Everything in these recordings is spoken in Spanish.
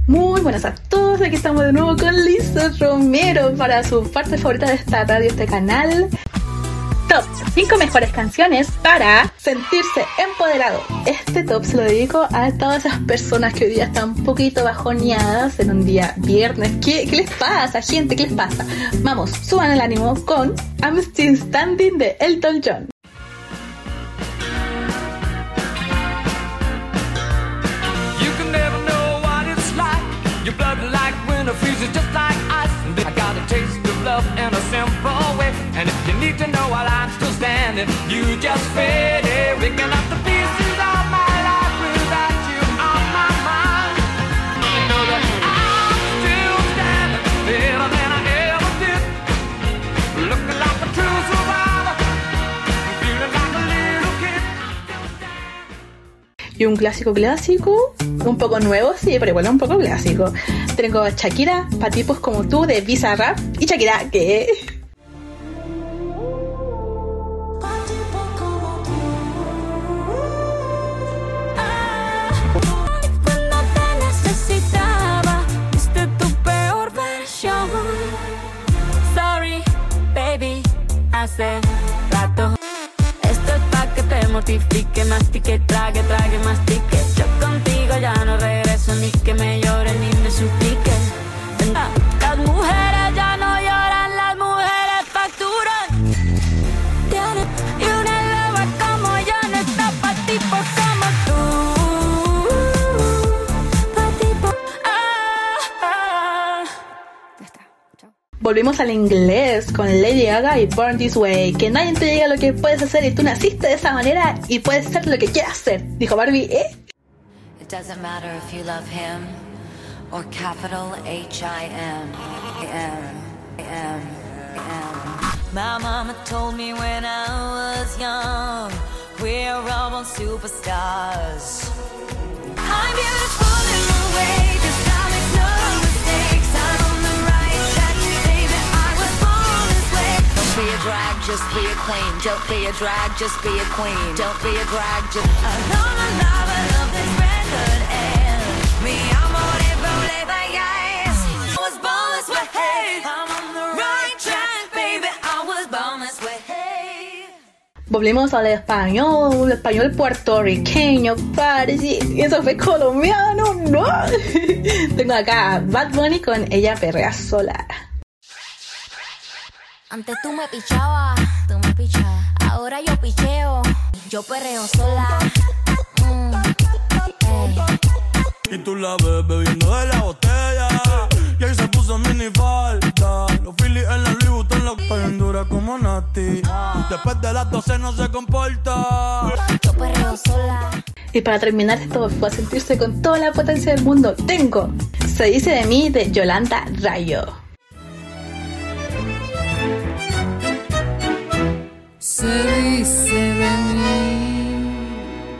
Muy buenas a todos, aquí estamos de nuevo con Lisa Romero para su parte favorita de esta radio, este canal. Top 5 mejores canciones para sentirse empoderado. Este top se lo dedico a todas esas personas que hoy día están un poquito bajoneadas en un día viernes. ¿Qué les pasa, gente? ¿Qué les pasa? Vamos, suban el ánimo con I'm Still Standing de Elton John. Your blood like winter freezes just like ice. I got a taste of love in a simple way. And if you need to know while I'm still standing, you just faded, picking up the pieces of my life without you on my mind. You know that I'm still standing, better than I ever did. Looking like a true survivor, feeling like a little kid. Y un clásico, un poco nuevo, sí, pero igual un poco clásico. Tengo Shakira, pa' tipos como tú, de Bizarrap. Y Shakira, que... Cuando te necesitaba, diste tu peor versión. Sorry, baby, hace rato. Esto es pa' que te mortifique, mastique, trague, mastique. Yo contigo ya no regreso, ni que me llore ni me suplique. Las mujeres ya no lloran, las mujeres facturan. Y una loba como yo no está pa' tipos como tú. Pa' tipos, Ya está, chao. Volvimos al inglés con Lady Gaga y Born This Way. Que nadie te diga lo que puedes hacer y tú naciste de esa manera y puedes ser lo que quieras ser. Dijo Barbie, It doesn't matter if you love him or capital H-I-M. My mama told me when I was young, we're all born superstars. I'm beautiful in my way, 'cause I make no mistakes. I'm on the right track, baby, I was born this way. Don't be a drag, just be a queen. Don't be a drag, just be a queen. Don't be a drag, just... I'm on the lava of this record and me, I'm on it, roll it, yes. I was born this way, I'm on the right track, baby, I was born this way. volvimos al español puertorriqueño, parece. Y eso fue colombiano, ¿no? Tengo acá a Bad Bunny con Ella Perrea Sola. Antes tú me pichabas, ahora yo picheo, yo perreo sola. Y tú la ves bebiendo de la botella, y ahí se puso mini falta. Los Phillies en la Louis Vuitton, la bien dura como Nati. Después de las 12 no se comporta. Yo perreo sola. Y para terminar esto, para sentirse con toda la potencia del mundo, tengo Se dice de mí de Yolanda Rayo. Se dice de mí,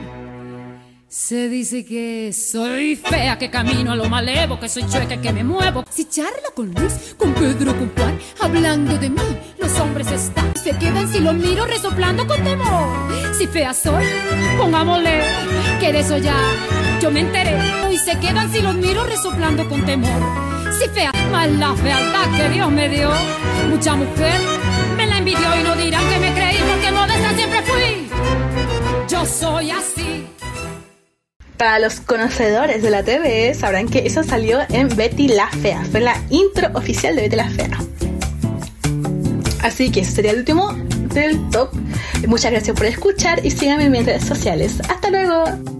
se dice que soy fea, que camino a lo malevo, que soy chueca, que me muevo. Si charlo con Luis, con Pedro, con Juan, hablando de mí, los hombres están, se quedan si lo miro resoplando con temor. Si fea soy, pongámosle que de eso ya yo me enteré. Y se quedan si los miro resoplando con temor. Si fea, más la fealdad que Dios me dio, mucha mujer me la envidió y no dirán que me creí, porque modesta siempre fui. Yo soy así. Para los conocedores de la TV sabrán que eso salió en Betty la Fea. Fue la intro oficial de Betty la Fea. Así que ese sería el último del top. Muchas gracias por escuchar y síganme en mis redes sociales. ¡Hasta luego!